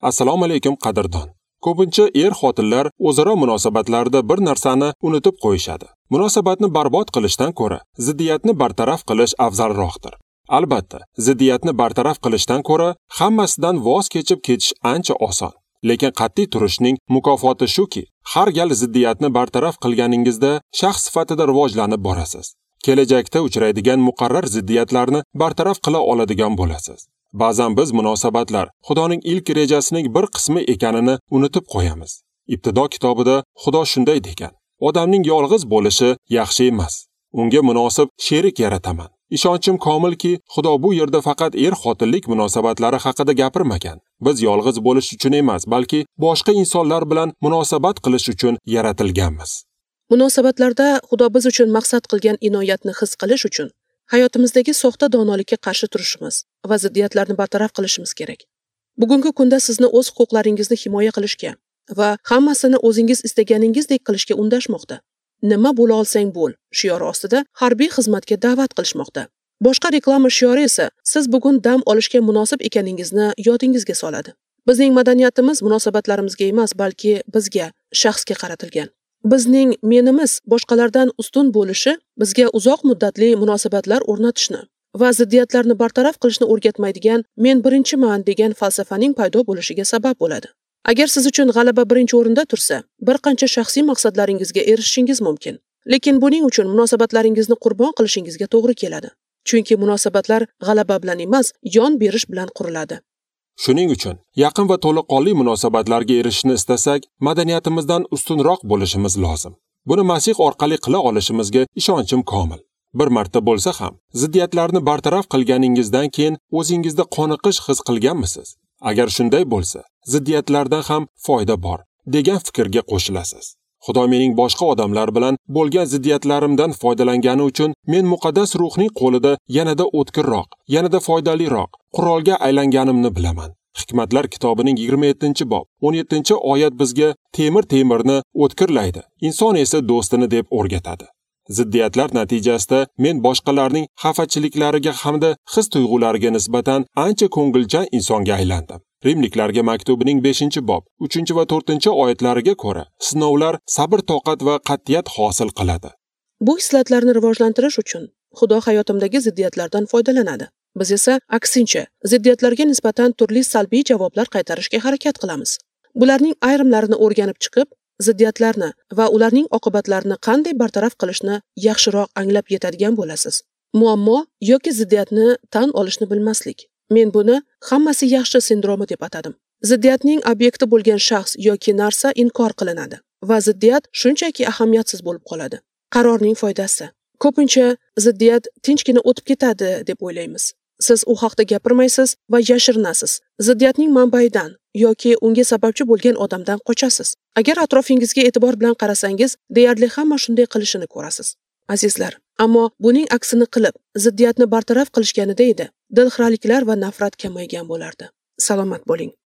Assalomu alaykum qadrdon. Ko'pincha xotinlar o'zaro munosabatlarda bir narsani unutib qo'yishadi. Munosabatni barbod qilishdan ko'ra ziddiyatni bartaraf qilish afzalroqdir. Albatta, ziddiyatni bartaraf qilishdan ko'ra hammasidan voz kechib ketish ancha oson. Lekin qat'iy turishning mukofoti shuki, har gal ziddiyatni bartaraf qilganingizda shaxs sifatida rivojlanib borasiz. Kelajakda uchraydigan muqarrar ziddiyatlarni bartaraf qila oladigan bo'lasiz. Ba'zan biz munosabatlar Xudoning ilk rejasining bir qismi ekanini unutib qo'yamiz. Ibtido kitobida Xudo shunday degan: odamning yolg'iz bo'lishi yaxshi emas. Unga munosib sherik yarataman. Ishonchim komilki, Xudo bu yerda faqat xotinlik munosabatlari haqida gapirmagan. Biz yolg'iz bo'lish uchun emas, balki boshqa insonlar bilan munosabat qilish uchun yaratilganmiz. Munosabatlarda Xudo biz uchun maqsad qilgan inoyatni his qilish uchun hayotimizdagi soxta donolikka qarshi turishimiz va ziddiyatlarni bartaraf qilishimiz kerak. Bugungi kunda sizni o'z huquqlaringizni himoya qilishga va hammasini o'zingiz istaganingizdek qilishga undashmoqda. Nima bo'la olsang bo'l shiori ostida harbiy xizmatga da'vat qilishmoqda. Boshqa reklama shiori esa siz bugun dam olishga munosib ekaningizni yodingizga soladi. Bizning madaniyatimiz munosabatlarimizga emas, balki bizga, shaxsga qaratilgan. Bizning menimiz boshqalardan ustun bo'lishi bizga uzoq muddatli munosabatlar o'rnatishni va ziddiyatlarni bartaraf qilishni o'rgatmaydigan men birinchiman degan falsafaning paydo bo'lishiga sabab bo'ladi. Agar siz uchun g'alaba birinchi o'rinda tursa, bir qancha shaxsiy maqsadlaringizga erishishingiz mumkin. Lekin buning uchun munosabatlaringizni qurbon qilishingizga to'g'ri keladi. Chunki munosabatlar g'alaba bilan emas, yon berish bilan quriladi. Shuning uchun yaqin va to'laqonli munosabatlarga erishishni istasak, madaniyatimizdan ustunroq bo'lishimiz lozim. Buni Masih orqali qila olishimizga ishonchim komil. Bir marta bo'lsa ham ziddiyatlarni bartaraf qilganingizdan keyin o'zingizda qoniqish his qilganmisiz? Agar shunday bo'lsa, ziddiyatlardan ham foyda bor degan fikrga qo'shilasiz. Xudo mening boshqa odamlar bilan bo'lgan ziddiyatlarimdan foydalangani uchun men muqaddas ruhning qo'lida yanada o'tkirroq, yanada foydaliroq qurolga aylanganimni bilaman. Hikmatlar kitobining 27-bob 17-oyat bizga temirni o'tkirlaydi, inson esa do'stini deb o'rgatadi. Ziddiyatlar natijasida men boshqalarning xafachiliklariga hamda his-tuyg'ulariga nisbatan ancha ko'ngilchan insonga aylandim. Rimliklarga maktubining 5-bob 3 va 4-oyatlariga ko'ra, sinovlar sabr-toqat va qat'iyat hosil qiladi. Bu hislatlarni rivojlantirish uchun Xudo hayotimdagi ziddiyatlardan foydalanadi. Biz esa aksincha, ziddiyatlarga nisbatan turli salbiy javoblar qaytarishga harakat qilamiz. Bularning ayrimlarini o'rganib chiqib, ziddiyatlarni va ularning oqibatlarini qanday bartaraf qilishni yaxshiroq anglab yetadigan bo'lasiz. Muammo yoki ziddiyatni tan olishni bilmaslik. Men buni hammasi yaxshi sindromi deb atadim. Ziddiyatning obyekti bo'lgan shaxs yoki narsa inkor qilinadi va ziddiyat shunchaki ahamiyatsiz bo'lib qoladi. Qarorning foydasi. Ko'pincha ziddiyat tinchgina o'tib ketadi deb o'ylaymiz. Siz u haqda gapirmaysiz va yashirinasiz. Ziddiyatning manbaidan yoki unga sababchi bo'lgan odamdan qochasiz. Agar atrofingizga e'tibor bilan qarasangiz, deyarli hamma shunday qilishini ko'rasiz. Azizlar, ammo buning aksini qilib, ziddiyatni bartaraf qilishganida edi, dilxiraliklar va nafrat kamaygan bo'lardi. Salomat bo'ling.